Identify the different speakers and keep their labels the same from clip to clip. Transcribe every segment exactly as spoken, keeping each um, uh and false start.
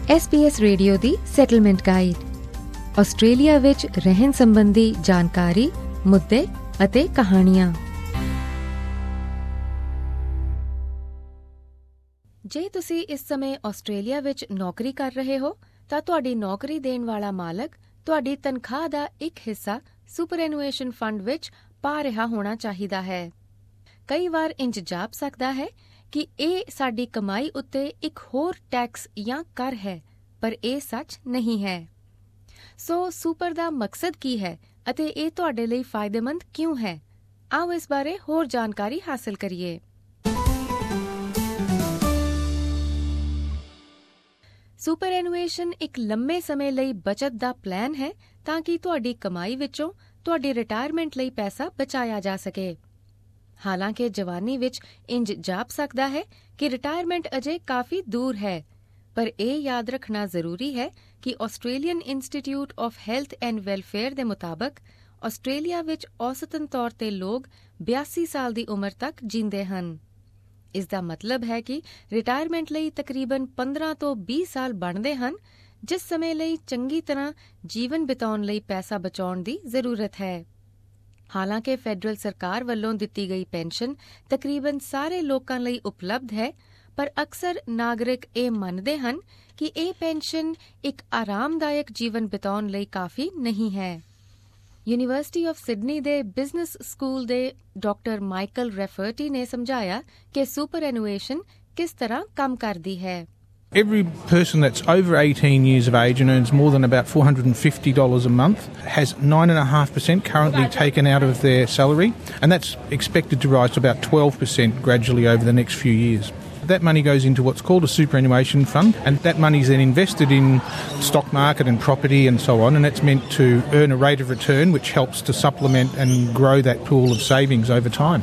Speaker 1: S B S radio ਦੀ settlement guide, Australia ਵਿੱਚ ਰਹਿਣ ਸੰਬੰਧੀ ਜਾਣਕਾਰੀ, ਮੁੱਦੇ ਅਤੇ ਕਹਾਣੀਆਂ। ਜੇ ਤੁਸੀਂ ਇਸ ਸਮੇਂ ਆਸਟ੍ਰੇਲੀਆ ਵਿੱਚ ਨੌਕਰੀ ਕਰ ਰਹੇ ਹੋ ਤਾਂ ਤੁਹਾਡੀ ਨੌਕਰੀ ਦੇਣ ਵਾਲਾ ਮਾਲਕ ਤੁਹਾਡੀ ਤਨਖਾਹ ਦਾ ਇੱਕ ਹਿੱਸਾ ਸੁਪਰਐਨੂਏਸ਼ਨ ਫੰਡ ਵਿੱਚ ਪਾ ਰਿਹਾ ਹੋਣਾ ਚਾਹੀਦਾ ਹੈ। ਕਈ ਵਾਰ ਇੰਜ ਜਾਪ ਸਕਦਾ ਹੈ ਕਿ ਇਹ ਸਾਡੀ ਕਮਾਈ ਉੱਤੇ ਇੱਕ ਹੋਰ ਟੈਕਸ ਜਾਂ ਕਰ ਹੈ, ਪਰ ਇਹ ਸੱਚ ਨਹੀਂ ਹੈ। ਸੋ ਸੁਪਰ ਦਾ ਮਕਸਦ ਕੀ ਹੈ ਅਤੇ ਇਹ ਤੁਹਾਡੇ ਲਈ ਫਾਇਦੇਮੰਦ ਕਿਉਂ ਹੈ? ਆਓ ਇਸ ਬਾਰੇ ਹੋਰ ਜਾਣਕਾਰੀ ਹਾਸਲ ਕਰੀਏ। ਸੁਪਰਐਨੂਏਸ਼ਨ ਇੱਕ ਲੰਮੇ ਸਮੇਂ ਲਈ ਬਚਤ ਦਾ ਪਲਾਨ ਹੈ ਤਾਂ ਕਿ ਤੁਹਾਡੀ ਕਮਾਈ ਵਿੱਚੋਂ ਤੁਹਾਡੀ ਰਿਟਾਇਰਮੈਂਟ ਲਈ ਪੈਸਾ ਬਚਾਇਆ ਜਾ ਸਕੇ। ਹਾਲਾਂਕਿ ਜਵਾਨੀ ਵਿੱਚ ਇੰਜ ਜਾਪ ਸਕਦਾ ਹੈ ਕਿ ਰਿਟਾਇਰਮੈਂਟ ਅਜੇ ਕਾਫੀ ਦੂਰ ਹੈ, ਪਰ ਇਹ ਯਾਦ ਰੱਖਣਾ ਜ਼ਰੂਰੀ ਹੈ ਕਿ Australian institute of health and welfare ਦੇ ਮੁਤਾਬਕ ਆਸਟ੍ਰੇਲੀਆ ਵਿੱਚ ਔਸਤਨ ਤੌਰ ਤੇ ਲੋਕ ਬਿਆਸੀ ਸਾਲ ਦੀ ਉਮਰ ਤੱਕ ਜੀਂਦੇ ਹਨ। ਇਸ ਦਾ ਮਤਲਬ ਹੈ ਕਿ ਰਿਟਾਇਰਮੈਂਟ ਲਈ ਤਕਰੀਬਨ ਪੰਦਰਾਂ ਤੋਂ ਵੀਹ ਸਾਲ ਬਣਦੇ ਹਨ, ਜਿਸ ਸਮੇਂ ਲਈ ਚੰਗੀ ਤਰ੍ਹਾਂ ਜੀਵਨ ਬਿਤਾਉਣ ਲਈ ਪੈਸਾ ਬਚਾਉਣ ਦੀ ਜ਼ਰੂਰਤ ਹੈ। ਹਾਲਾਂਕਿ ਫੈਡਰਲ ਸਰਕਾਰ ਵੱਲੋਂ ਦਿੱਤੀ ਗਈ ਪੈਨਸ਼ਨ ਤਕਰੀਬਨ ਸਾਰੇ ਲੋਕਾਂ ਲਈ ਉਪਲਬਧ ਹੈ, ਪਰ ਅਕਸਰ ਨਾਗਰਿਕ ਇਹ ਮੰਨਦੇ ਹਨ ਕਿ ਇਹ ਪੈਨਸ਼ਨ ਇੱਕ ਆਰਾਮਦਾਇਕ ਜੀਵਨ ਬਿਤਾਉਣ ਲਈ ਕਾਫੀ ਨਹੀਂ ਹੈ। ਯੂਨੀਵਰਸਿਟੀ ਆਫ ਸਿਡਨੀ ਦੇ ਬਿਜ਼ਨਸ ਸਕੂਲ ਦੇ ਡਾਕਟਰ ਮਾਈਕਲ ਰੈਫਰਟੀ ਨੇ ਸਮਝਾਇਆ ਕਿ ਸੁਪਰਐਨੂਏਸ਼ਨ ਕਿਸ ਤਰ੍ਹਾਂ ਕੰਮ ਕਰਦੀ ਹੈ।
Speaker 2: Every person that's over eighteen years of age and earns more than about four hundred fifty dollars a month has nine point five percent currently taken out of their salary, and that's expected to rise to about twelve percent gradually over the next few years. That money goes into what's called a superannuation fund, and that money is then invested in stock market and property and so on, and it's meant to earn a rate of return which helps to supplement and grow that pool of savings over time.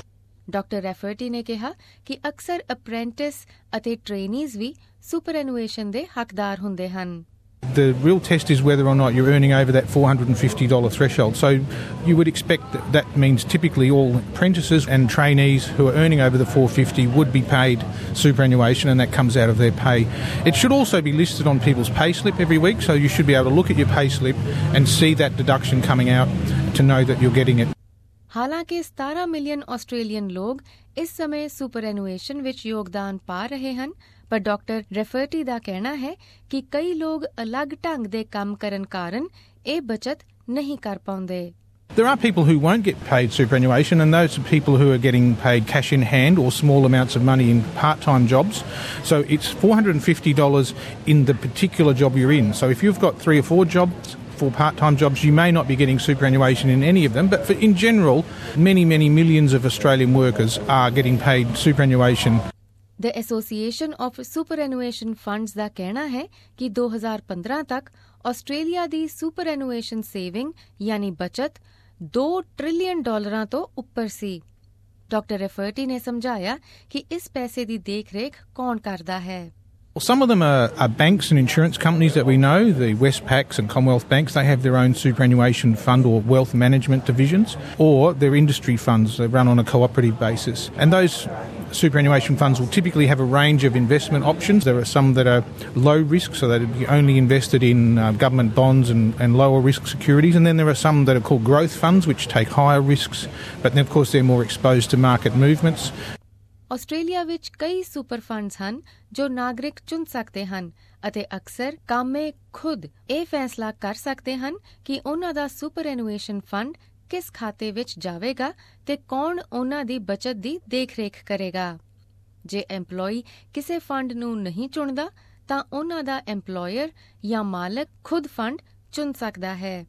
Speaker 1: Doctor Rafferty ਨੇ ਕਿਹਾ ਕਿ ਅਕਸਰ apprentice ਅਤੇ ਟ੍ਰੇਨੀਜ਼ ਵੀ ਸੁਪਰਐਨੂਏਸ਼ਨ ਦੇ ਹੱਕਦਾਰ ਹੁੰਦੇ ਹਨ।
Speaker 2: The real test is whether or not you're earning over that four hundred fifty dollars threshold. So you would expect that that means typically all apprentices and trainees who are earning over the four hundred fifty would be paid superannuation, and that comes out of their pay. It should also be listed on people's payslip every week, so you should be able to look at your payslip and see that deduction coming out to know that you're getting it.
Speaker 1: ਹਾਲਾਂਕਿ ਸਤਾਰਾਂ million Australian ਲੋਕ ਇਸ ਸਮੇਂ ਸੁਪਰਐਨੂਏਸ਼ਨ ਵਿੱਚ ਯੋਗਦਾਨ ਪਾ ਰਹੇ ਹਨ, ਪਰ ਡਾਕਟਰ ਰੈਫਰਟੀ ਦਾ ਕਹਿਣਾ ਹੈ ਕਿ ਕਈ ਲੋਕ ਅਲੱਗ ਢੰਗ ਦੇ ਕੰਮ ਕਰਨ ਕਾਰਨ ਇਹ ਬਚਤ ਨਹੀਂ ਕਰ ਪਾਉਂਦੇ।
Speaker 2: There are people who won't get paid superannuation, and those are people who are getting paid cash in hand or small amounts of money in part-time jobs. So it's four hundred fifty dollars in the particular job you're in. So if you've got three or four jobs, for part-time jobs, you may not be getting superannuation in any of them, but for, in general, many, many millions of Australian workers are getting paid superannuation.
Speaker 1: The Association of Superannuation Funds ਦਾ ਕਹਿਣਾ ਹੈ ਕਿ ਦੋ ਹਜ਼ਾਰ ਪੰਦਰਾਂ ਤੱਕ Australia ਦੀ ਸੁਪਰਐਨੂਏਸ਼ਨ saving ਯਾਨੀ ਬਚਤ ਦੋ ਟ੍ਰਿਲੀਅਨ ਡਾਲਰਾਂ ਤੋਂ ਉੱਪਰ ਸੀ। ਡਾਕਟਰ ਰੈਫਰਟੀ ਨੇ ਸਮਝਾਇਆ ਕਿ ਇਸ ਪੈਸੇ ਦੀ ਦੇਖ-ਰੇਖ ਕੌਣ ਕਰਦਾ ਹੈ।
Speaker 2: Well, some of them are, are banks and insurance companies that we know, the Westpacs and Commonwealth Banks. They have their own superannuation fund or wealth management divisions, or they're industry funds that run on a cooperative basis. And those superannuation funds will typically have a range of investment options. There are some that are low risk, so they'd be only invested in uh, government bonds and, and lower risk securities. And then there are some that are called growth funds, which take higher risks, but then of course they're more exposed to market movements.
Speaker 1: Australia ਵਿੱਚ ਕਈ super funds ਹਨ ਜੋ ਨਾਗਰਿਕ ਚੁਣ ਸਕਦੇ ਹਨ ਅਤੇ ਅਕਸਰ ਕਾਮੇ ਖੁਦ ਇਹ ਫੈਸਲਾ ਕਰ ਸਕਦੇ ਹਨ ਕਿ ਉਹਨਾਂ ਦਾ ਸੁਪਰਐਨੂਏਸ਼ਨ ਫੰਡ ਕਿਸ ਖਾਤੇ ਵਿੱਚ ਜਾਵੇਗਾ ਤੇ ਕੌਣ ਉਹਨਾਂ ਦੀ ਬਚਤ ਦੀ ਦੇਖ-ਰੇਖ ਕਰੇਗਾ। ਜੇ ਐਮਪਲੋਈ ਕਿਸੇ ਫੰਡ ਨੂੰ ਨਹੀਂ ਚੁਣਦਾ ਤਾਂ ਉਹਨਾਂ ਦਾ ਐਮਪਲੋਇਰ ਜਾਂ ਮਾਲਕ ਖੁਦ ਫੰਡ ਚੁਣ ਸਕਦਾ ਹੈ।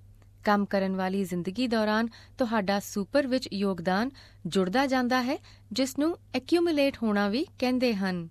Speaker 1: ਕੰਮ ਕਰਨ ਵਾਲੀ ਜ਼ਿੰਦਗੀ ਦੌਰਾਨ ਤੁਹਾਡਾ ਸੁਪਰ ਵਿੱਚ ਯੋਗਦਾਨ ਜੁੜਦਾ ਜਾਂਦਾ ਹੈ, ਜਿਸ ਨੂੰ ਐਕਿਊਮੂਲੇਟ ਹੋਣਾ ਵੀ ਕਹਿੰਦੇ ਹਨ।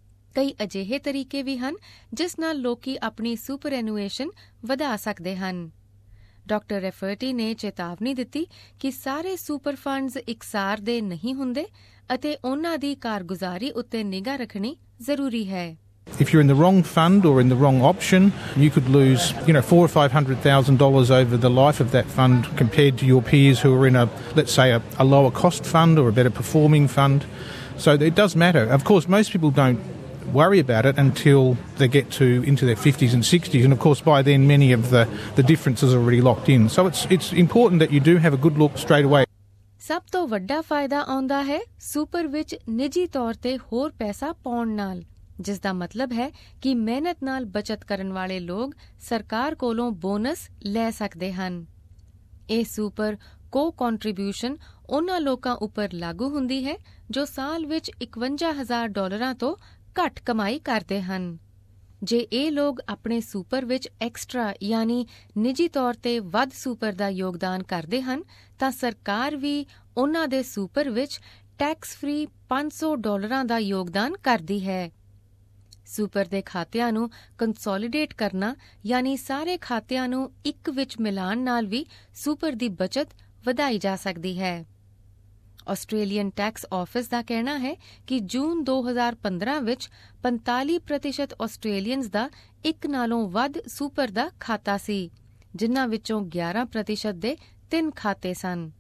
Speaker 1: ਕਈ ਅਜਿਹੇ ਤਰੀਕੇ ਵੀ ਹਨ ਜਿਸ ਨਾਲ ਲੋਕੀ ਆਪਣੀ ਸੁਪਰਐਨੂਏਸ਼ਨ ਵਧਾ ਸਕਦੇ ਹਨ। ਡਾਕਟਰ ਰੈਫਰਟੀ ਨੇ ਚੇਤਾਵਨੀ ਦਿੱਤੀ ਕਿ ਸਾਰੇ ਸੁਪਰ ਫੰਡਸ ਇਕਸਾਰ ਦੇ ਨਹੀਂ ਹੁੰਦੇ ਅਤੇ ਉਹਨਾਂ ਦੀ ਕਾਰਗੁਜ਼ਾਰੀ ਉੱਤੇ ਨਿਗਾਹ ਰੱਖਣੀ ਜ਼ਰੂਰੀ ਹੈ।
Speaker 2: If you're in the wrong fund or in the wrong option, you could lose, you know, four or five hundred thousand dollars over the life of that fund compared to your peers who are in a, let's say, a, a lower cost fund or a better performing fund. So it does matter. Of course, most people don't worry about it until they get to into their fifties and sixties, and of course by then many of the, the differences are already locked in. So it's it's important that you do have a good look straight away.
Speaker 1: ਸਭ ਤੋਂ ਵੱਡਾ ਫਾਇਦਾ ਆਉਂਦਾ ਹੈ super ਵਿੱਚ ਨਿੱਜੀ ਤੌਰ ਤੇ ਹੋਰ ਪੈਸਾ ਪਾਉਣ ਨਾਲ, ਜਿਸ ਦਾ ਮਤਲਬ ਹੈ ਕਿ ਮਿਹਨਤ ਨਾਲ ਬਚਤ ਕਰਨ ਵਾਲੇ ਲੋਕ ਸਰਕਾਰ ਕੋਲੋਂ ਬੋਨਸ ਲੈ ਸਕਦੇ ਹਨ। ਇਹ ਸੁਪਰ ਕੋ ਕੰਟਰੀਬਿਊਸ਼ਨ ਉਹਨਾਂ ਲੋਕਾਂ ਉੱਪਰ ਲਾਗੂ ਹੁੰਦੀ ਹੈ ਜੋ ਸਾਲ ਵਿੱਚ ਇਕਵੰਜਾ ਹਜ਼ਾਰ ਡਾਲਰਾਂ ਤੋਂ ਘੱਟ ਕਮਾਈ ਕਰਦੇ ਹਨ। ਜੇ ਇਹ ਲੋਕ ਆਪਣੇ ਸੁਪਰ ਵਿੱਚ ਐਕਸਟਰਾ ਯਾਨੀ ਨਿੱਜੀ ਤੌਰ ਤੇ ਵੱਧ ਸੁਪਰ ਦਾ ਯੋਗਦਾਨ ਕਰਦੇ ਹਨ ਤਾਂ ਸਰਕਾਰ ਵੀ ਉਹਨਾਂ ਦੇ ਸੁਪਰ ਵਿੱਚ ਟੈਕਸ ਫ੍ਰੀ ਪੰਜ ਸੌ ਡਾਲਰਾਂ ਦਾ ਯੋਗਦਾਨ ਕਰਦੀ ਹੈ। ਸੁਪਰ ਦੇ ਖਾਤਿਆਂ ਨੂੰ ਕੰਸੋਲੀਡੇਟ ਕਰਨਾ ਯਾਨੀ ਸਾਰੇ ਖਾਤਿਆਂ ਨੂੰ ਇੱਕ ਵਿੱਚ ਮਿਲਾਉਣ ਨਾਲ ਵੀ ਸੁਪਰ ਦੀ ਬਚਤ ਵਧਾਈ ਜਾ ਸਕਦੀ ਹੈ। ਆਸਟ੍ਰੇਲੀਅਨ ਟੈਕਸ ਆਫਿਸ ਦਾ ਕਹਿਣਾ ਹੈ ਕਿ ਜੂਨ ਦੋ ਹਜ਼ਾਰ ਪੰਦਰਾਂ ਵਿੱਚ ਪੰਤਾਲੀ ਪ੍ਰਤੀਸ਼ਤ ਆਸਟ੍ਰੇਲੀਅਨਜ਼ ਦਾ ਇੱਕ ਨਾਲੋਂ ਵੱਧ ਸੁਪਰ ਦਾ ਖਾਤਾ ਸੀ, ਜਿਨ੍ਹਾਂ ਵਿੱਚੋਂ ਗਿਆਰਾਂ ਪ੍ਰਤੀਸ਼ਤ ਦੇ ਤਿੰਨ ਖਾਤੇ ਸਨ।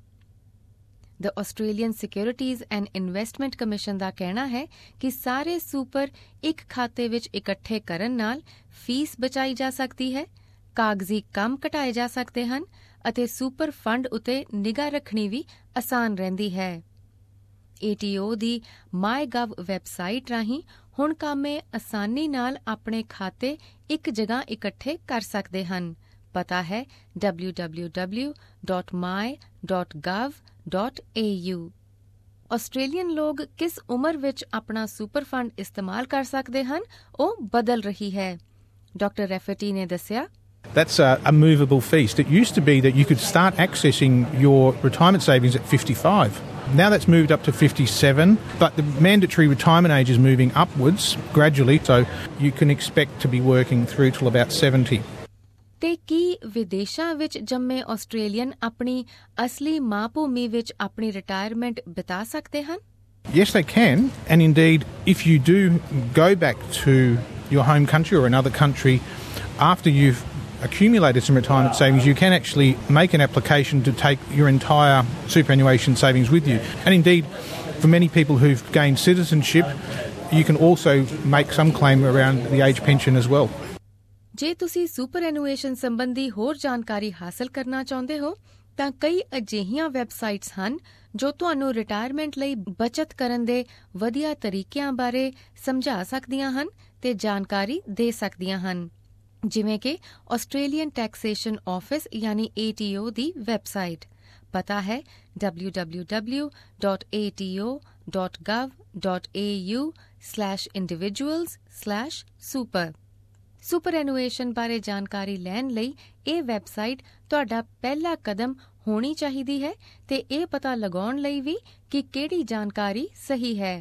Speaker 1: The Australian securities and investment commission ਦਾ ਕਹਿਣਾ ਹੈ ਕਿ ਸਾਰੇ ਸੁਪਰ ਇੱਕ ਖਾਤੇ ਵਿੱਚ ਇਕੱਠੇ ਕਰਨ ਨਾਲ ਫੀਸ ਬਚਾਈ ਜਾ ਸਕਦੀ ਹੈ, ਕਾਗਜ਼ੀ ਕੰਮ ਘਟਾਏ ਜਾ ਸਕਦੇ ਹਨ ਅਤੇ ਸੁਪਰ ਫੰਡ ਉਤੇ ਨਿਗਾਹ ਰੱਖਣੀ ਵੀ ਆਸਾਨ ਰਹਿੰਦੀ ਹੈ। ਏ ਟੀ ਓ ਦੀ ਮਾਈਗਵ ਵੈਬਸਾਈਟ ਰਾਹੀਂ ਹੁਣ ਕਾਮੇ ਆਸਾਨੀ ਨਾਲ ਆਪਣੇ ਖਾਤੇ ਇੱਕ ਜਗ੍ਹਾ ਇਕੱਠੇ ਕਰ ਸਕਦੇ ਹਨ। ਪਤਾ ਹੈ W W W dot my dot gov dot A U. Australian ਲੋਕ ਕਿਸ ਉਮਰ ਵਿੱਚ ਆਪਣਾ ਸੁਪਰ ਫੰਡ ਇਸਤੇਮਾਲ ਕਰ ਸਕਦੇ ਹਨ ਉਹ ਬਦਲ ਰਹੀ ਹੈ। ਡਾਕਟਰ ਰੈਫਟੀ ਨੇ ਦੱਸਿਆ,
Speaker 2: That's a, a movable feast. It used to be that you could start accessing your retirement savings at fifty-five. Now that's moved up to fifty-seven, but the mandatory retirement age is moving upwards gradually, so you can expect to be working through till about seventy.
Speaker 1: ਤੇ ਕੀ ਵਿਦੇਸ਼ਾਂ ਵਿੱਚ ਜੰਮੇ Australian ਆਪਣੀ ਅਸਲੀ ਮਾਂ ਭੂਮੀ ਵਿੱਚ ਆਪਣੀ retirement ਬਿਤਾ ਸਕਦੇ ਹਨ?
Speaker 2: Yes, they can, and indeed, if you do go back to your home country or another country after you've accumulated some retirement savings, you can actually make an application to take your entire superannuation savings with you. And indeed, for many people who've gained citizenship, you can also make some claim around the age pension as well.
Speaker 1: ਜੇ ਤੁਸੀਂ ਸੁਪਰਐਨੂਏਸ਼ਨ ਸੰਬੰਧੀ ਹੋਰ ਜਾਣਕਾਰੀ ਹਾਸਲ ਕਰਨਾ ਚਾਹੁੰਦੇ ਹੋ ਤਾਂ ਕਈ ਅਜਿਹੀਆਂ ਵੈਬਸਾਈਟਸ ਹਨ ਜੋ ਤੁਹਾਨੂੰ ਰਿਟਾਇਰਮੈਂਟ ਲਈ ਬਚਤ ਕਰਨ ਦੇ ਵਧੀਆ ਤਰੀਕਿਆਂ ਬਾਰੇ ਸਮਝਾ ਸਕਦੀਆਂ ਹਨ ਤੇ ਜਾਣਕਾਰੀ ਦੇ ਸਕਦੀਆਂ ਹਨ, ਜਿਵੇਂ ਕਿ ਆਸਟ੍ਰੇਲੀਅਨ ਟੈਕਸੇਸ਼ਨ ਆਫਿਸ ਯਾਨੀ ਏ ਟੀ ਓ ਦੀ ਵੈਬਸਾਈਟ। ਪਤਾ ਹੈ W W W dot A T O dot gov dot A U slash individuals slash super. Superannuation ਬਾਰੇ ਜਾਣਕਾਰੀ ਲੈਣ ਲਈ ਇਹ ਵੈਬਸਾਈਟ ਤੁਹਾਡਾ ਪਹਿਲਾ ਕਦਮ ਹੋਣੀ ਚਾਹੀਦੀ ਹੈ ਤੇ ਇਹ ਪਤਾ ਲਗਾਉਣ ਲਈ ਵੀ ਕਿ ਕਿਹੜੀ ਜਾਣਕਾਰੀ ਸਹੀ ਹੈ।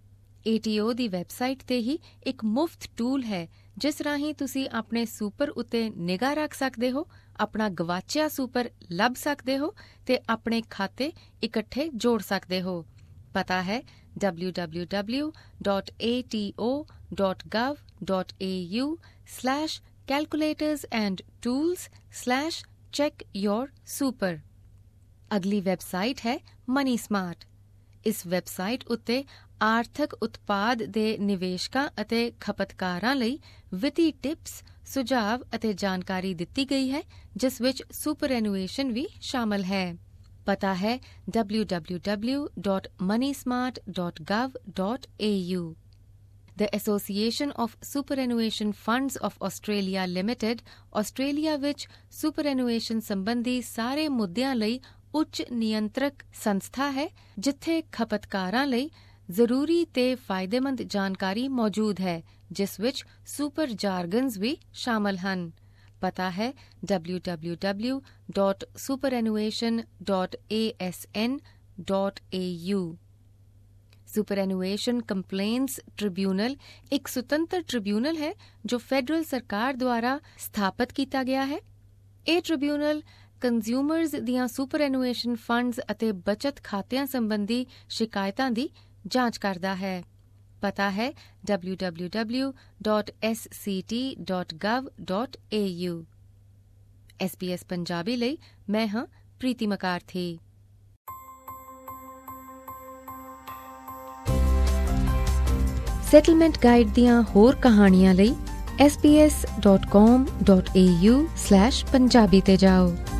Speaker 1: A T O the website ਤੇ ਹੀ ਇੱਕ ਮੁਫਤ ਟੂਲ ਹੈ ਜਿਸ ਰਾਹੀਂ ਤੁਸੀਂ ਆਪਣੇ ਸੁਪਰ ਉੱਤੇ ਨਿਗਾਹ ਰੱਖ ਸਕਦੇ ਹੋ, ਆਪਣਾ ਗਵਾਚਿਆ ਸੁਪਰ ਲੱਭ ਸਕਦੇ ਹੋ ਤੇ ਆਪਣੇ ਖਾਤੇ ਇਕੱਠੇ ਜੋੜ ਸਕਦੇ ਹੋ। ਪਤਾ ਹੈ W W W dot A T O dot gov dot A U slash calculators and tools slash check your super. ਅਗਲੀ ਵੈਬਸਾਈਟ ਹੈ ਮਨੀ ਸਮਾਰਟ। ਇਸ ਵੈਬਸਾਈਟ ਉੱਤੇ ਆਰਥਕ ਉਤਪਾਦ ਦੇ ਨਿਵੇਸ਼ਕਾਂ ਅਤੇ ਖਪਤਕਾਰਾਂ ਲਈ ਵਿੱਤੀ ਟਿਪਸ, ਸੁਝਾਅ ਅਤੇ ਜਾਣਕਾਰੀ ਦਿੱਤੀ ਗਈ ਹੈ ਜਿਸ ਵਿੱਚ ਸੁਪਰਐਨੂਏਸ਼ਨ ਵੀ ਸ਼ਾਮਲ ਹੈ। ਪਤਾ ਹੈ W W W dot money smart dot gov dot A U. The Association of Superannuation Funds of Australia Limited ਆਸਟ੍ਰੇਲੀਆ ਵਿੱਚ ਸੁਪਰਐਨੂਏਸ਼ਨ ਸੰਬੰਧੀ ਸਾਰੇ ਮੁੱਦਿਆਂ ਲਈ ਉੱਚ ਨਿਯੰਤਰਕ ਸੰਸਥਾ ਹੈ ਜਿੱਥੇ ਖਪਤਕਾਰਾਂ ਲਈ ਜ਼ਰੂਰੀ ਤੇ ਫਾਇਦੇਮੰਦ ਜਾਣਕਾਰੀ ਮੌਜੂਦ ਹੈ ਜਿਸ ਵਿੱਚ ਸੁਪਰ ਜਾਰਗਨਜ਼ ਵੀ ਸ਼ਾਮਲ ਹਨ। ਪਤਾ ਹੈ W W W dot superannuation dot A S N dot A U. Superannuation complaints tribunal ਇੱਕ ਸੁਤੰਤਰ ਟ੍ਰਿਬਿਊਨਲ ਹੈ ਜੋ ਫੈਡਰਲ ਸਰਕਾਰ ਦੁਆਰਾ ਸਥਾਪਿਤ ਕੀਤਾ ਗਿਆ ਹੈ। ਇਹ ਟ੍ਰਿਬਿਊਨਲ ਕੰਜ਼ਿਊਮਰਜ਼ ਦੀਆਂ ਸੁਪਰਐਨੂਏਸ਼ਨ ਫੰਡਸ ਅਤੇ ਬਚਤ ਖਾਤਿਆਂ ਸੰਬੰਧੀ ਸ਼ਿਕਾਇਤਾਂ ਦੀ ਜਾਂਚ ਕਰਦਾ ਹੈ। ਪਤਾ ਹੈ W W W dot S C T dot gov dot A U. S B S Punjabi ਲਈ ਮੈਂ ਹਾਂ ਪ੍ਰੀਤੀ ਮਕਾਰਥੀ। ਸੈਟਲਮੈਂਟ ਗਾਈਡ ਦੀਆਂ ਹੋਰ ਕਹਾਣੀਆਂ ਲਈ S B S dot com dot A U slash Punjabi ਤੇ ਜਾਓ।